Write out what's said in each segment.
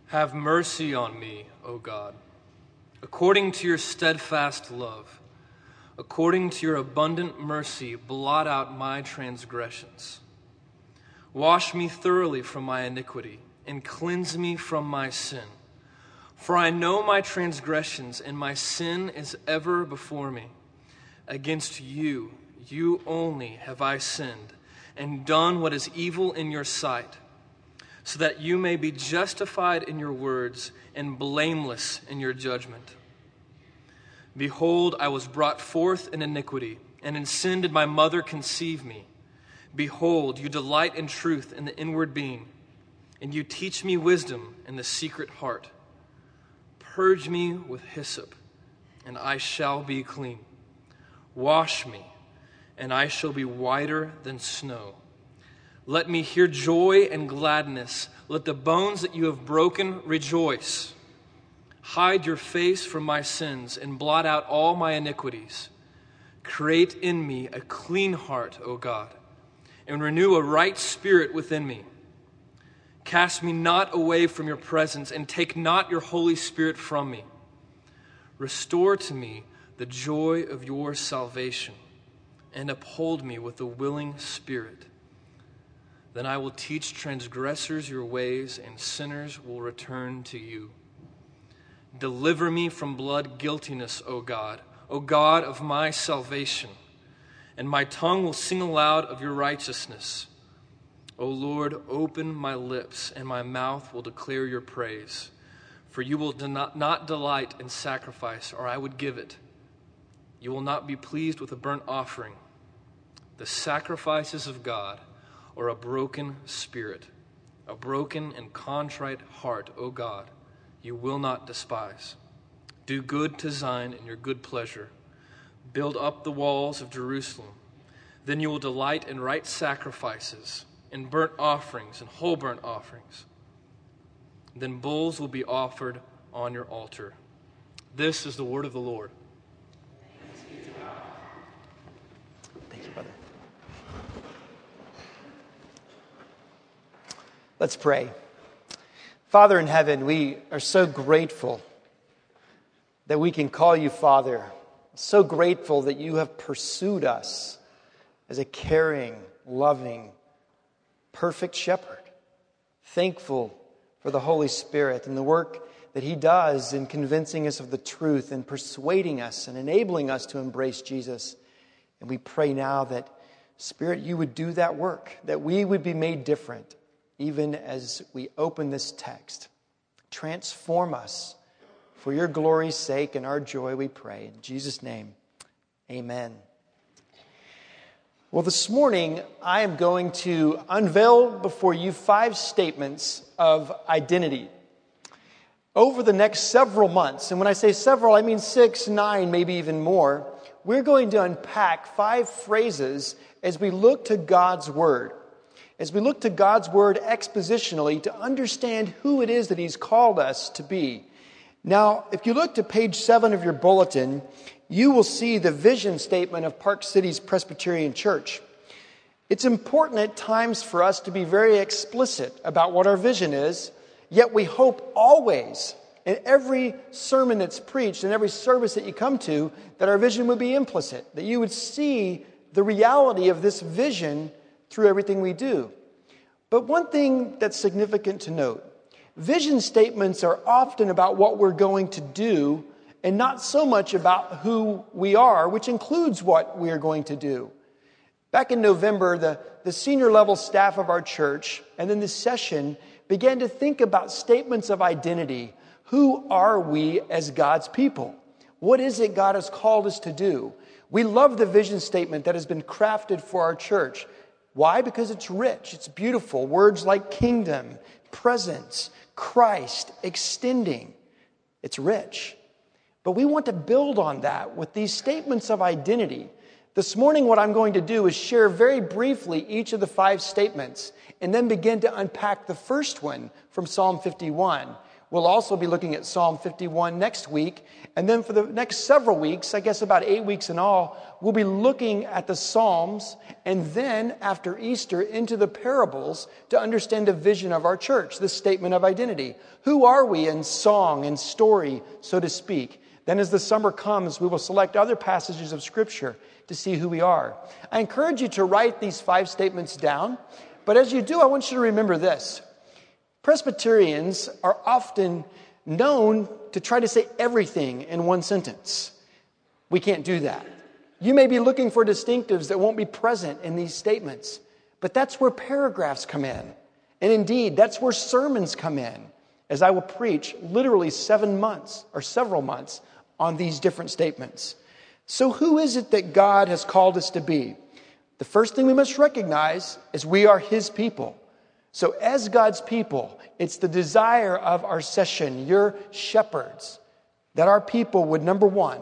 Have mercy on me, O God, according to your steadfast love. According to your abundant mercy, blot out my transgressions. Wash me thoroughly from my iniquity and cleanse me from my sin. For I know my transgressions, and my sin is ever before me. Against you, you only have I sinned, and done what is evil in your sight, so that you may be justified in your words and blameless in your judgment. Behold, I was brought forth in iniquity, and in sin did my mother conceive me. Behold, you delight in truth in the inward being, and you teach me wisdom in the secret heart. Purge me with hyssop, and I shall be clean. Wash me, and I shall be whiter than snow. Let me hear joy and gladness. Let the bones that you have broken rejoice. Hide your face from my sins and blot out all my iniquities. Create in me a clean heart, O God, and renew a right spirit within me. Cast me not away from your presence, and take not your Holy Spirit from me. Restore to me the joy of your salvation, and uphold me with a willing spirit. Then I will teach transgressors your ways, and sinners will return to you. Deliver me from blood guiltiness, O God of my salvation, and my tongue will sing aloud of your righteousness. O Lord, open my lips, and my mouth will declare your praise. For you will not delight in sacrifice, or I would give it. You will not be pleased with a burnt offering. The sacrifices of God are a broken spirit, a broken and contrite heart, O God, you will not despise. Do good to Zion in your good pleasure. Build up the walls of Jerusalem. Then you will delight in right sacrifices, in burnt offerings and whole burnt offerings. Then bulls will be offered on your altar. This is the word of the Lord. Thank you, brother. Let's pray. Father in heaven, we are so grateful that we can call you Father. So grateful that you have pursued us as a caring, loving, perfect shepherd. Thankful for the Holy Spirit and the work that he does in convincing us of the truth and persuading us and enabling us to embrace Jesus. And we pray now that, Spirit, you would do that work, that we would be made different, even as we open this text. Transform us for your glory's sake and our joy, we pray. In Jesus' name, amen. Well, this morning, I am going to unveil before you 5 statements of identity. Over the next several months, and when I say several, I mean 6, 9, maybe even more, we're going to unpack 5 phrases as we look to God's Word. As we look to God's Word expositionally to understand who it is that He's called us to be. Now, if you look to page 7 of your bulletin, you will see the vision statement of Park City's Presbyterian Church. It's important at times for us to be very explicit about what our vision is, yet we hope always, in every sermon that's preached, in every service that you come to, that our vision would be implicit, that you would see the reality of this vision through everything we do. But one thing that's significant to note, vision statements are often about what we're going to do and not so much about who we are, which includes what we are going to do. Back in November, the senior level staff of our church and then this session began to think about statements of identity. Who are we as God's people? What is it God has called us to do? We love the vision statement that has been crafted for our church. Why? Because it's rich, it's beautiful. Words like kingdom, presence, Christ, extending. It's rich. But we want to build on that with these statements of identity. This morning, what I'm going to do is share very briefly each of the 5 statements and then begin to unpack the first one from Psalm 51, We'll also be looking at Psalm 51 next week. And then for the next several weeks, I guess about 8 weeks in all, we'll be looking at the Psalms and then after Easter into the parables to understand the vision of our church, this statement of identity. Who are we in song and story, so to speak? Then as the summer comes, we will select other passages of Scripture to see who we are. I encourage you to write these 5 statements down. But as you do, I want you to remember this. Presbyterians are often known to try to say everything in one sentence. We can't do that. You may be looking for distinctives that won't be present in these statements, but that's where paragraphs come in. And indeed, that's where sermons come in, as I will preach literally 7 months or several months on these different statements. So who is it that God has called us to be? The first thing we must recognize is we are His people. So as God's people, it's the desire of our session, your shepherds, that our people would, number one,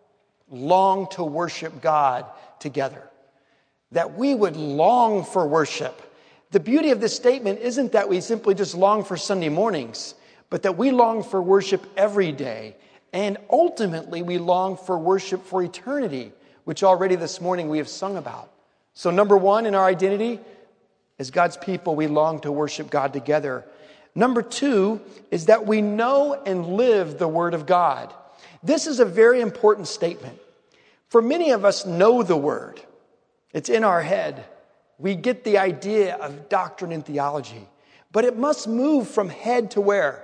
long to worship God together. That we would long for worship. The beauty of this statement isn't that we simply just long for Sunday mornings, but that we long for worship every day. And ultimately, we long for worship for eternity, which already this morning we have sung about. So number one in our identity, as God's people, we long to worship God together. Number two is that we know and live the Word of God. This is a very important statement. For many of us know the Word. It's in our head. We get the idea of doctrine and theology. But it must move from head to where?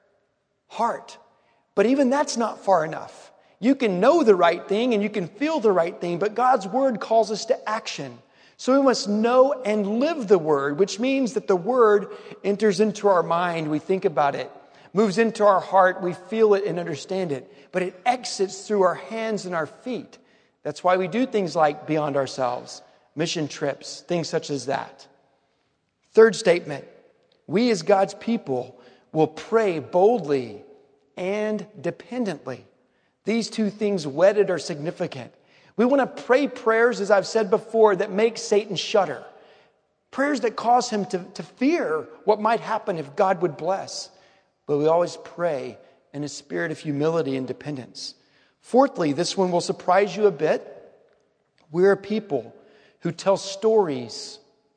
Heart. But even that's not far enough. You can know the right thing and you can feel the right thing, but God's Word calls us to action. So we must know and live the Word, which means that the Word enters into our mind, we think about it, moves into our heart, we feel it and understand it, but it exits through our hands and our feet. That's why we do things like Beyond Ourselves, mission trips, things such as that. Third statement, we as God's people will pray boldly and dependently. These two things wedded are significant. We want to pray prayers, as I've said before, that make Satan shudder. Prayers that cause him to fear what might happen if God would bless. But we always pray in a spirit of humility and dependence. Fourthly, this one will surprise you a bit. We're a people who tell stories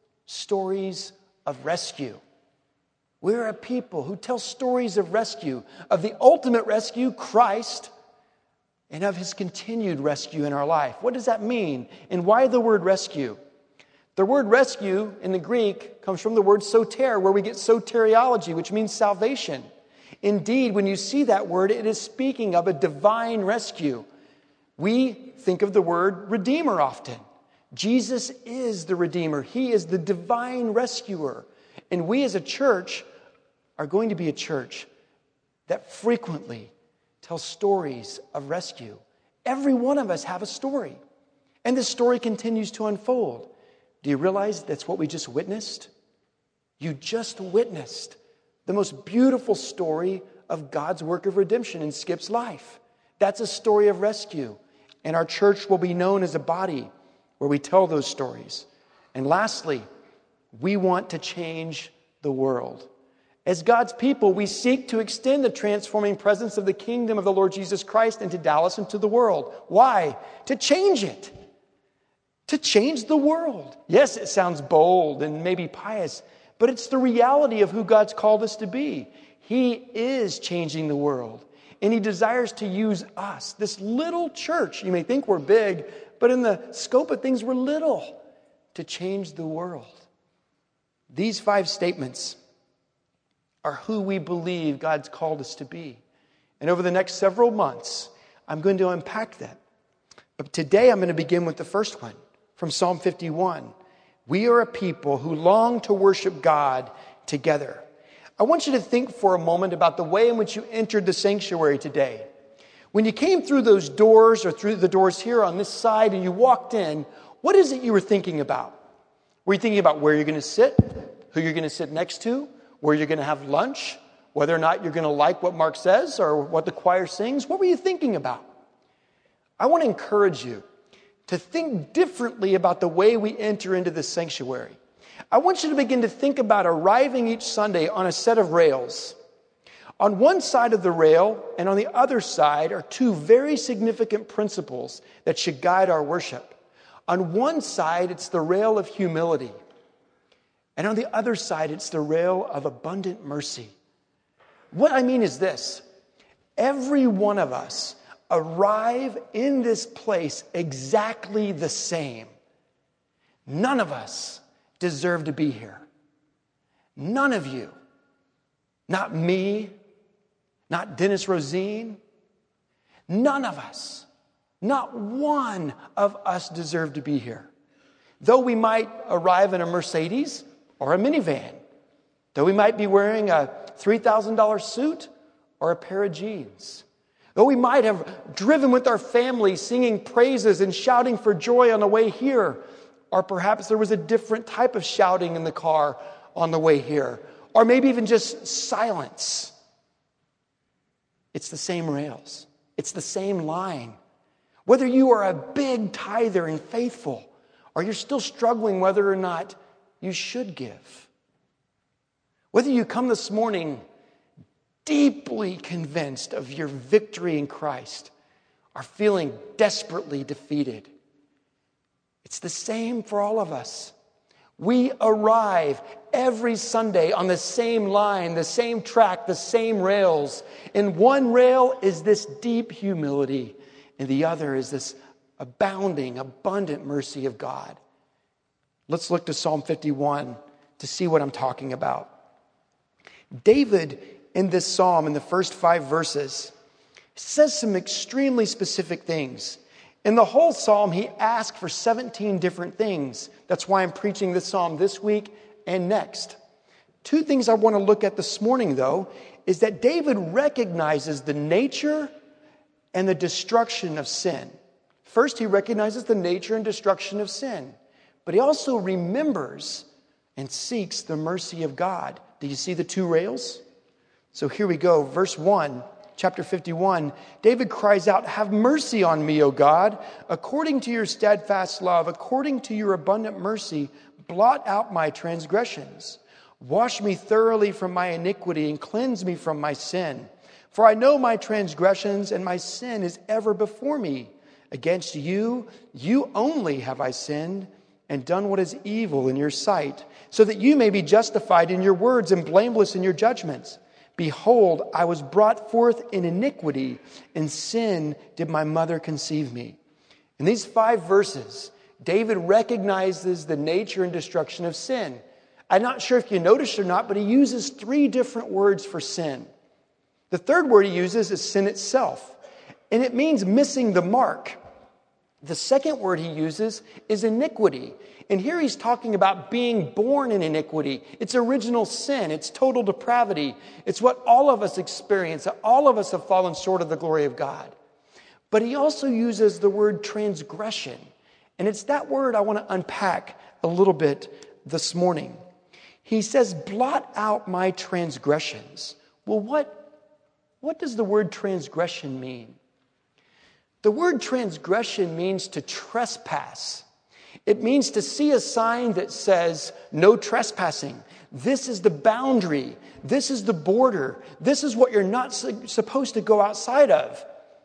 of rescue. We're a people who tell stories of rescue, of the ultimate rescue, Christ, and of His continued rescue in our life. What does that mean? And why the word rescue? The word rescue in the Greek comes from the word soter, where we get soteriology, which means salvation. Indeed, when you see that word, it is speaking of a divine rescue. We think of the word redeemer often. Jesus is the Redeemer. He is the divine rescuer. And we as a church are going to be a church that frequently tells stories of rescue. Every one of us have a story. And this story continues to unfold. Do you realize that's what we just witnessed? You just witnessed the most beautiful story of God's work of redemption in Skip's life. That's a story of rescue. And our church will be known as a body where we tell those stories. And lastly, we want to change the world. As God's people, we seek to extend the transforming presence of the kingdom of the Lord Jesus Christ into Dallas and to the world. Why? To change it. To change the world. Yes, it sounds bold and maybe pious, but it's the reality of who God's called us to be. He is changing the world, and He desires to use us, this little church. You may think we're big, but in the scope of things, we're little, to change the world. These 5 statements are who we believe God's called us to be. And over the next several months, I'm going to unpack that. But today I'm going to begin with the first one from Psalm 51. We are a people who long to worship God together. I want you to think for a moment about the way in which you entered the sanctuary today. When you came through those doors or through the doors here on this side and you walked in, what is it you were thinking about? Were you thinking about where you're going to sit, who you're going to sit next to, where you're going to have lunch, whether or not you're going to like what Mark says or what the choir sings? What were you thinking about? I want to encourage you to think differently about the way we enter into this sanctuary. I want you to begin to think about arriving each Sunday on a set of rails. On one side of the rail and on the other side are two very significant principles that should guide our worship. On one side, it's the rail of humility. And on the other side, it's the rail of abundant mercy. What I mean is this: every one of us arrive in this place exactly the same. None of us deserve to be here. None of you. Not me, not Dennis Rosine. None of us, not one of us deserve to be here. Though we might arrive in a Mercedes or a minivan, though we might be wearing a $3,000 suit or a pair of jeans, though we might have driven with our family singing praises and shouting for joy on the way here, or perhaps there was a different type of shouting in the car on the way here, or maybe even just silence. It's the same rails. It's the same line. Whether you are a big tither and faithful, or you're still struggling whether or not you should give. Whether you come this morning deeply convinced of your victory in Christ, or feeling desperately defeated. It's the same for all of us. We arrive every Sunday on the same line, the same track, the same rails. And one rail is this deep humility, and the other is this abounding, abundant mercy of God. Let's look to Psalm 51 to see what I'm talking about. David, in this psalm, in the first 5 verses, says some extremely specific things. In the whole psalm, he asked for 17 different things. That's why I'm preaching this psalm this week and next. 2 things I want to look at this morning, though, is that David recognizes the nature and the destruction of sin. First, he recognizes the nature and destruction of sin, but he also remembers and seeks the mercy of God. Do you see the 2 rails? So here we go. Verse 1, chapter 51. David cries out, "Have mercy on me, O God, according to your steadfast love, according to your abundant mercy, blot out my transgressions. Wash me thoroughly from my iniquity and cleanse me from my sin. For I know my transgressions and my sin is ever before me. Against you, you only have I sinned and done what is evil in your sight, so that you may be justified in your words and blameless in your judgments. Behold, I was brought forth in iniquity, in sin did my mother conceive me." In these 5 verses, David recognizes the nature and destruction of sin. I'm not sure if you noticed or not, but he uses 3 different words for sin. The third word he uses is sin itself, and it means missing the mark. The second word he uses is iniquity. And here he's talking about being born in iniquity. It's original sin. It's total depravity. It's what all of us experience. All of us have fallen short of the glory of God. But he also uses the word transgression. And it's that word I want to unpack a little bit this morning. He says, blot out my transgressions. Well, what does the word transgression mean? The word transgression means to trespass. It means to see a sign that says, no trespassing. This is the boundary. This is the border. This is what you're not supposed to go outside of.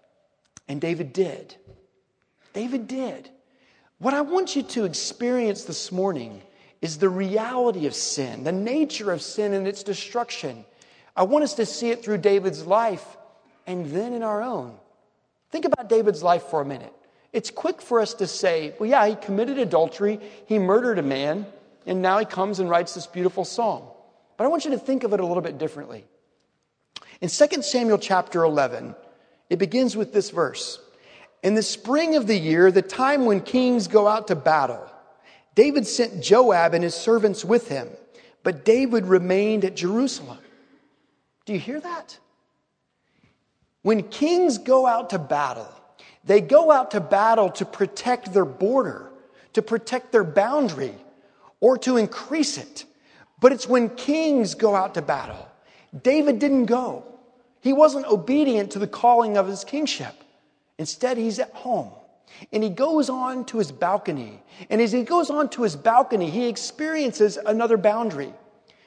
And David did. David did. What I want you to experience this morning is the reality of sin, the nature of sin and its destruction. I want us to see it through David's life and then in our own. Think about David's life for a minute. It's quick for us to say, well, yeah, he committed adultery, he murdered a man, and now he comes and writes this beautiful psalm. But I want you to think of it a little bit differently. In 2 Samuel chapter 11, it begins with this verse. In the spring of the year, the time when kings go out to battle, David sent Joab and his servants with him, but David remained at Jerusalem. Do you hear that? When kings go out to battle, they go out to battle to protect their border, to protect their boundary, or to increase it. But it's when kings go out to battle. David didn't go. He wasn't obedient to the calling of his kingship. Instead, he's at home. And he goes on to his balcony. And as he goes on to his balcony, he experiences another boundary.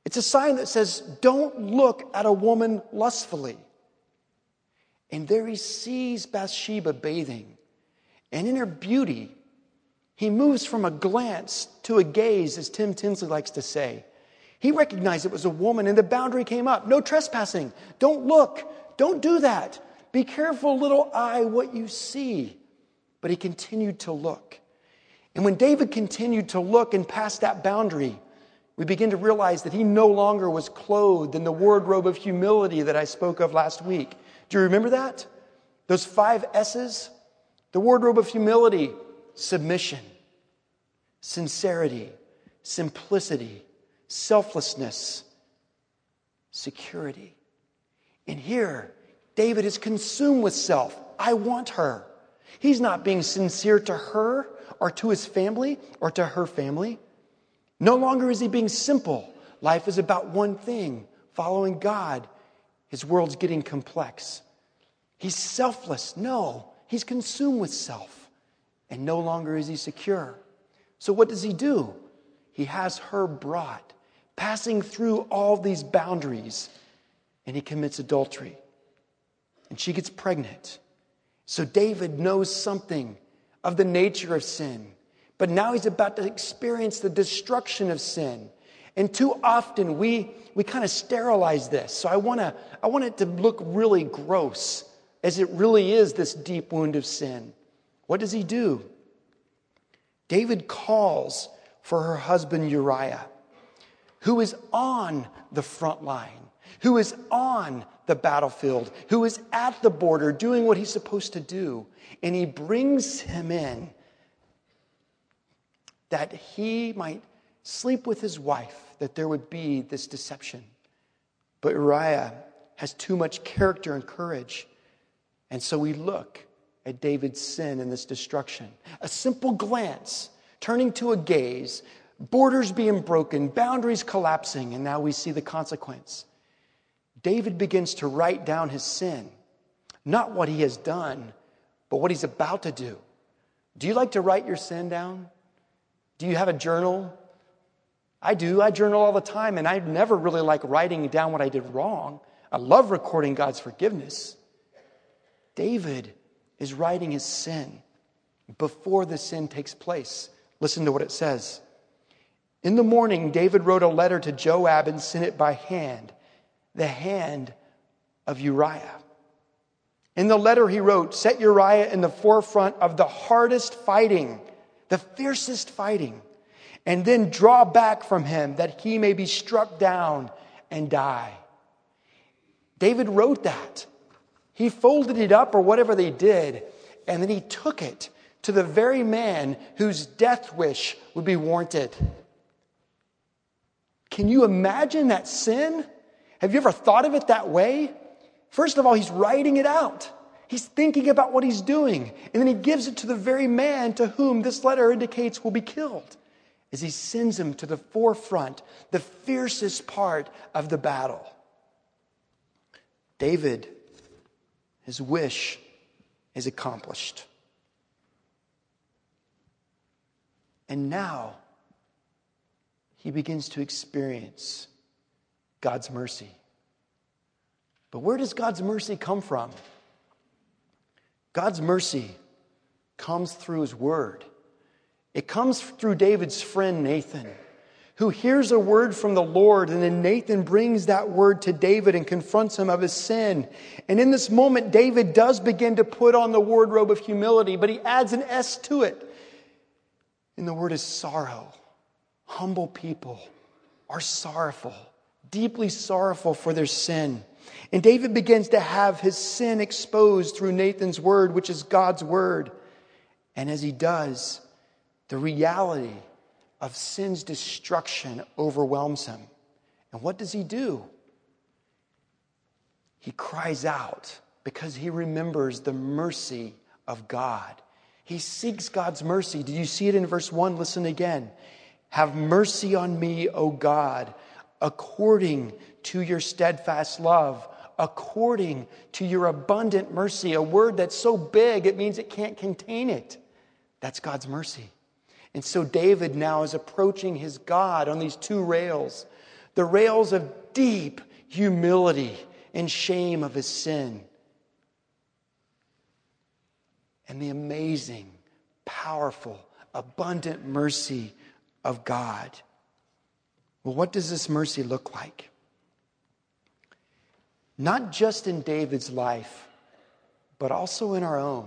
It's a sign that says, don't look at a woman lustfully. And there he sees Bathsheba bathing. And in her beauty, he moves from a glance to a gaze, as Tim Tinsley likes to say. He recognized it was a woman, and the boundary came up. No trespassing. Don't look. Don't do that. Be careful, little eye, what you see. But he continued to look. And when David continued to look and past that boundary, we begin to realize that he no longer was clothed in the wardrobe of humility that I spoke of last week. Do you remember that? Those 5 S's? The wardrobe of humility: submission, sincerity, simplicity, selflessness, security. And here, David is consumed with self. I want her. He's not being sincere to her or to his family or to her family. No longer is he being simple. Life is about one thing: following God. His world's getting complex. He's selfless. No, he's consumed with self. And no longer is he secure. So what does he do? He has her brought, passing through all these boundaries, and he commits adultery. And she gets pregnant. So David knows something of the nature of sin. But now he's about to experience the destruction of sin. And too often we kind of sterilize this. So I want it to look really gross, as it really is this deep wound of sin. What does he do? David calls for her husband Uriah, who is on the front line, who is on the battlefield, who is at the border doing what he's supposed to do. And he brings him in that he might sleep with his wife, that there would be this deception. But Uriah has too much character and courage. And so we look at David's sin and this destruction. A simple glance, turning to a gaze, borders being broken, boundaries collapsing, and now we see the consequence. David begins to write down his sin, not what he has done, but what he's about to do. Do you like to write your sin down? Do you have a journal? I do. I journal all the time, and I never really like writing down what I did wrong. I love recording God's forgiveness. David is writing his sin before the sin takes place. Listen to what it says. In the morning, David wrote a letter to Joab and sent it by hand, the hand of Uriah. In the letter he wrote, set Uriah in the forefront of the hardest fighting, the fiercest fighting, and then draw back from him that he may be struck down and die. David wrote that. He folded it up or whatever they did, and then he took it to the very man whose death wish would be warranted. Can you imagine that sin? Have you ever thought of it that way? First of all, he's writing it out. He's thinking about what he's doing. And then he gives it to the very man to whom this letter indicates will be killed, as he sends him to the forefront, the fiercest part of the battle. David, his wish is accomplished. And now he begins to experience God's mercy. But where does God's mercy come from? God's mercy comes through his word. It comes through David's friend Nathan, who hears a word from the Lord, and then Nathan brings that word to David and confronts him of his sin. And in this moment, David does begin to put on the wardrobe of humility, but he adds an S to it. And the word is sorrow. Humble people are sorrowful, deeply sorrowful for their sin. And David begins to have his sin exposed through Nathan's word, which is God's word. And as he does, the reality of sin's destruction overwhelms him. And what does he do? He cries out because he remembers the mercy of God. He seeks God's mercy. Did you see it in verse 1? Listen again. Have mercy on me, O God, according to your steadfast love, according to your abundant mercy. A word that's so big, it means it can't contain it. That's God's mercy. And so David now is approaching his God on these two rails. the rails of deep humility and shame of his sin, and the amazing, powerful, abundant mercy of God. Well, what does this mercy look like? Not just in David's life, but also in our own.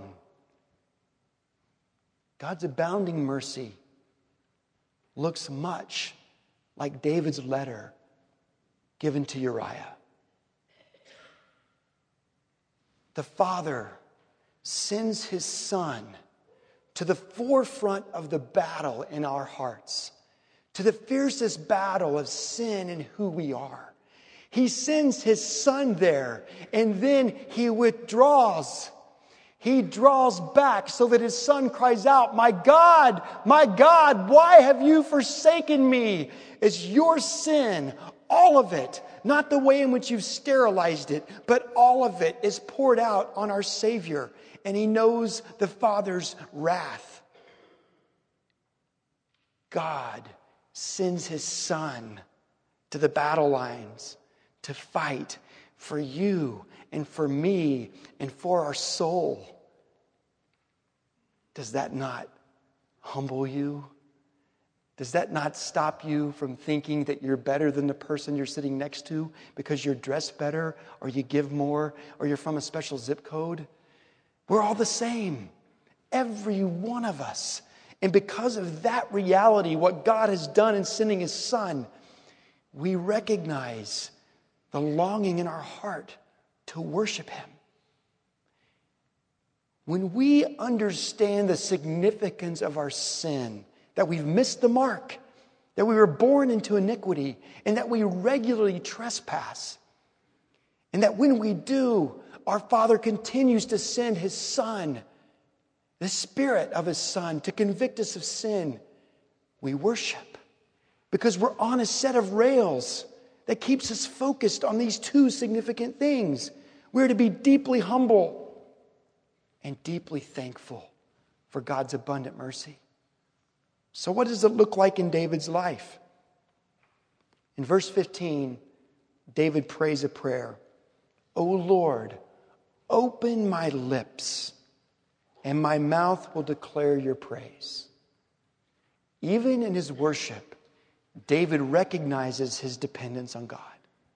God's abounding mercy looks much like David's letter given to Uriah. The Father sends his Son to the forefront of the battle in our hearts, to the fiercest battle of sin and who we are. He sends his Son there, and then he withdraws. He draws back so that his Son cries out, my God, why have you forsaken me?" It's your sin, all of it, not the way in which you've sterilized it, but all of it is poured out on our Savior, and he knows the Father's wrath. God sends his Son to the battle lines to fight for you and for me and for our soul. Does that not humble you? Does that not stop you from thinking that you're better than the person you're sitting next to because you're dressed better, or you give more, or you're from a special zip code? We're all the same, every one of us. And because of that reality, what God has done in sending his Son, we recognize the longing in our heart to worship him. When we understand the significance of our sin, that we've missed the mark, that we were born into iniquity, and that we regularly trespass, and that when we do, our Father continues to send his Son, the Spirit of his Son, to convict us of sin, we worship, because we're on a set of rails that keeps us focused on these two significant things. We're to be deeply humble and deeply thankful for God's abundant mercy. So what does it look like in David's life? In verse 15, David prays a prayer. "O Lord, open my lips, and my mouth will declare your praise." Even in his worship, David recognizes his dependence on God.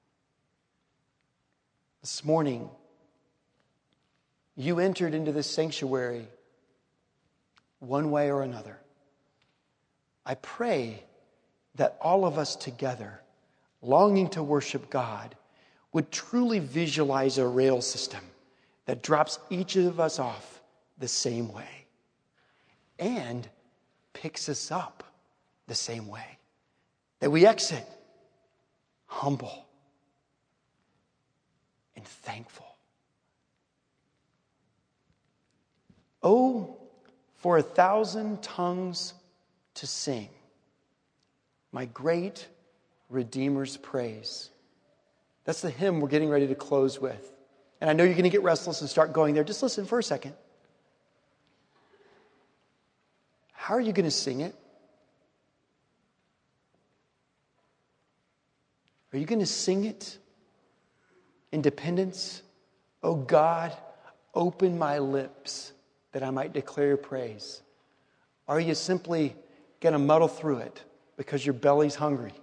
This morning, you entered into this sanctuary one way or another. I pray that all of us together, longing to worship God, would truly visualize a rail system that drops each of us off the same way and picks us up the same way. That we exit humble and thankful. Oh, for 1,000 tongues to sing my great Redeemer's praise. That's the hymn we're getting ready to close with. And I know you're going to get restless and start going there. Just listen for a second. How are you going to sing it? Are you going to sing it in dependence? "Oh God, open my lips that I might declare your praise"? Or are you simply going to muddle through it because your belly's hungry?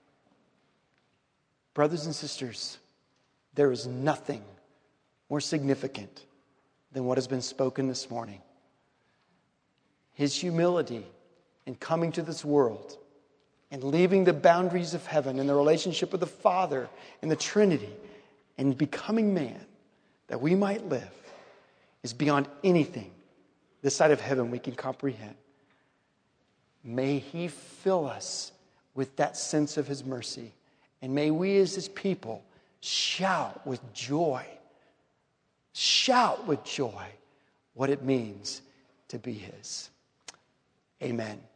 Brothers and sisters, there is nothing more significant than what has been spoken this morning. His humility in coming to this world and leaving the boundaries of heaven and the relationship with the Father and the Trinity and becoming man that we might live is beyond anything this side of heaven we can comprehend. May he fill us with that sense of his mercy, and may we as his people shout with joy what it means to be his. Amen.